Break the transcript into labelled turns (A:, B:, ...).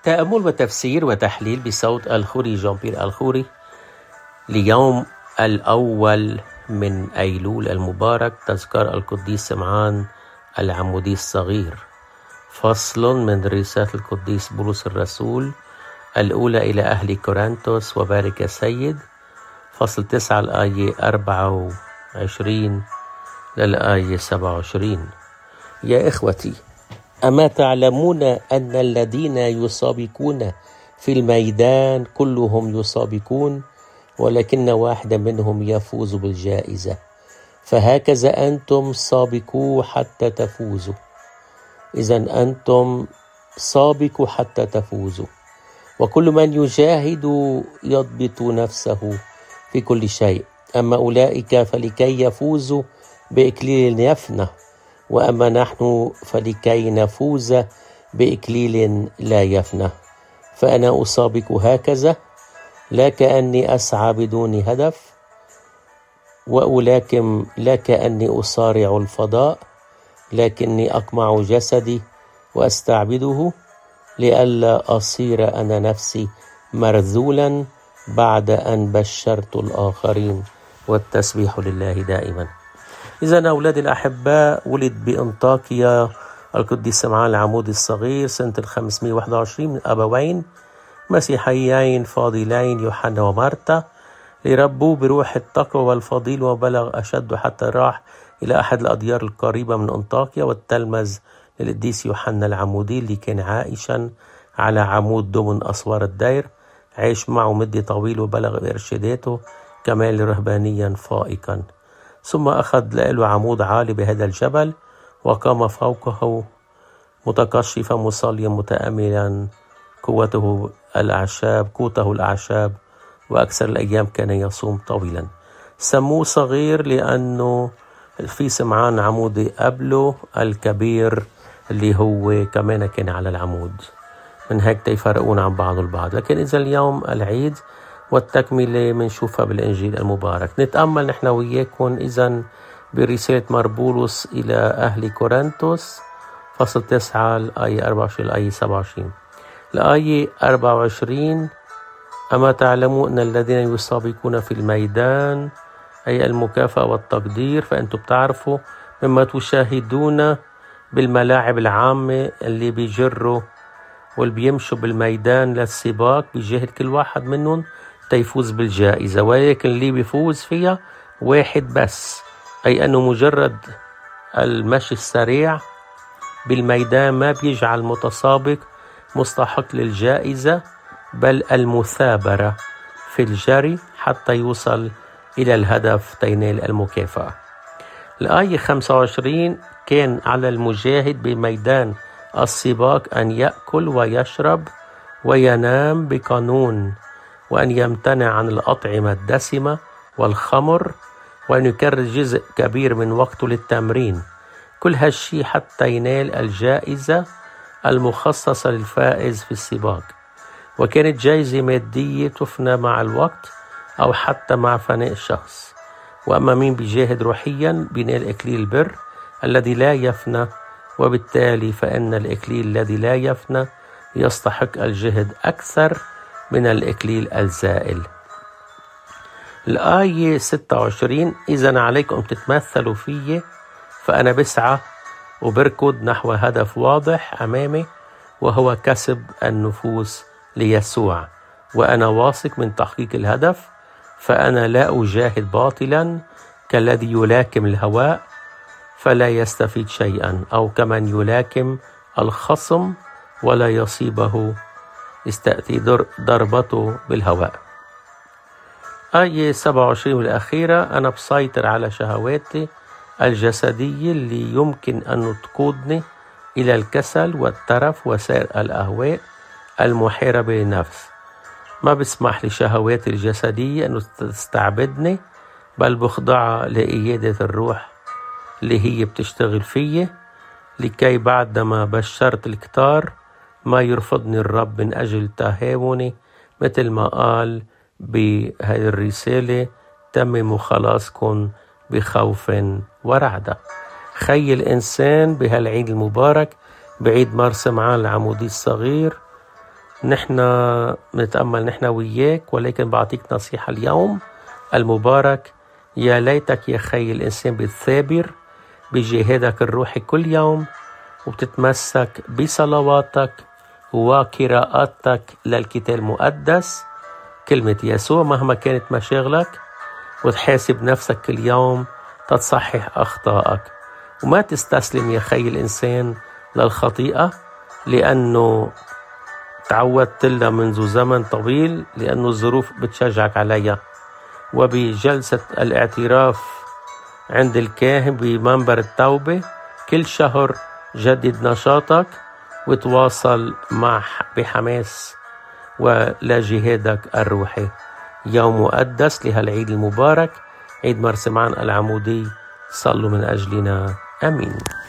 A: تأمل وتفسير وتحليل بصوت الخوري جان بيير الخوري ليوم الأول من أيلول المبارك، تذكار القديس سمعان العمودي الصغير. فصل من رسالة القديس بولس الرسول الأولى إلى أهل كورنثوس وبارك السيد، فصل 9 الآية 24 للآية 27. يا إخوتي، أما تعلمون أن الذين يسابقون في الميدان كلهم يسابقون، ولكن واحد منهم يفوز بالجائزة؟ فهكذا أنتم سابقوا حتى تفوزوا. إذن أنتم سابقوا حتى تفوزوا. وكل من يجاهد يضبط نفسه في كل شيء. أما أولئك فلكي يفوزوا بإكليل يفنى، وأما نحن فلكي نفوز بإكليل لا يفنى. فأنا أسابق هكذا، لا كأني أسعى بدون هدف، ولكن لا كأني أصارع الفضاء، لكني أقمع جسدي وأستعبده، لئلا أصير أنا نفسي مرذولا بعد أن بشرت الآخرين. والتسبيح لله دائما. إذن أولادي الأحباء، ولد بأنطاكيا القديس سمعان العمودي الصغير سنة 521 من أبوين مسيحيين فاضلين يوحنا ومارتا، لربوه بروح التقوى والفضيل، وبلغ أشد حتى راح إلى أحد الأديار القريبة من أنطاكيا، والتلمذ للقديس يوحنا العمودي اللي كان عائشا على عمود ضمن أسوار الدير. عيش معه مدة طويلة وبلغ بإرشاداته كمال رهبانيا فائقا. ثم أخذ له عمود عالي بهذا الجبل، وقام فوقه متقشفا مصليا متأملا قوته الأعشاب، وأكثر الأيام كان يصوم طويلا. سموه صغير لأنه في سمعان عمودي قبله الكبير اللي هو كمان كان على العمود، من هيك يفرقون عن بعض البعض. لكن إذا اليوم العيد والتكملة منشوفها بالإنجيل المبارك. نتأمل نحن وياكم إذن برسالة بولس إلى أهل كورنثوس، فصل 9 الآية 24 الآية 27. الآية 24: أما تعلموا أن الذين يسابقون في الميدان، أي المكافأة والتقدير، فأنتم بتعرفوا مما تشاهدون بالملاعب العامة اللي بيجروا واللي بيمشوا بالميدان للسباق، بيجاهد كل واحد منهم تيفوز بالجائزة، ولكن اللي بيفوز فيها واحد بس، أي أنه مجرد المشي السريع بالميدان ما بيجعل المتسابق مستحق للجائزة، بل المثابرة في الجري حتى يوصل إلى الهدف تينال المكافأة. الآية 25: كان على المجاهد بميدان السباق أن يأكل ويشرب وينام بقانون، وأن يمتنع عن الأطعمة الدسمة والخمر، وأن يكرس جزء كبير من وقته للتمرين. كل هالشي حتى ينال الجائزة المخصصة للفائز في السباق. وكانت جائزة مادية تفنى مع الوقت أو حتى مع فناء الشخص. وأما مين بيجاهد روحيا بينال إكليل البر الذي لا يفنى، وبالتالي فإن الإكليل الذي لا يفنى يستحق الجهد أكثر من الإكليل الزائل. الآية 26: إذن عليكم تتمثلوا فيه، فأنا بسعى وبركض نحو هدف واضح أمامي، وهو كسب النفوس ليسوع، وأنا واثق من تحقيق الهدف. فأنا لا أجاهد باطلا كالذي يلاكم الهواء فلا يستفيد شيئا، أو كمن يلاكم الخصم ولا يصيبه يستأتي ضربته بالهواء. آية 27 والأخيرة: أنا بسيطر على شهواتي الجسدية اللي يمكن أن تقودني إلى الكسل والترف وسائر الأهواء المحاربة للنفس. ما بسمح لشهواتي الجسدية أن تستعبدني، بل بخضعها لإيادة الروح اللي هي بتشتغل فيه، لكي بعدما بشرت الكتار ما يرفضني الرب من أجل تهاوني، مثل ما قال بهذه الرسالة: تمموا خلاصكم بخوف ورعدة. خي الإنسان بهالعيد المبارك بعيد مار سمعان العمودي الصغير نحن نتأمل نحن وياك، ولكن بعطيك نصيحة اليوم المبارك. يا ليتك يا خي الإنسان بالثابر بجهادك الروحي كل يوم، وبتتمسك بصلواتك وقراءاتك للكتاب المقدس، كلمة يسوع مهما كانت مشاغلك، وتحاسب نفسك كل يوم تتصحح أخطائك. وما تستسلم يا خي الإنسان للخطيئة، لأنه تعودت لها منذ زمن طويل، لأنه الظروف بتشجعك عليها. وبجلسة الاعتراف عند الكاهن بمنبر التوبة كل شهر جدد نشاطك وتواصل بحماس ولجهادك الروحي. يوم مقدس لهالعيد المبارك، عيد مرسمعان العمودي، صلوا من أجلنا. آمين.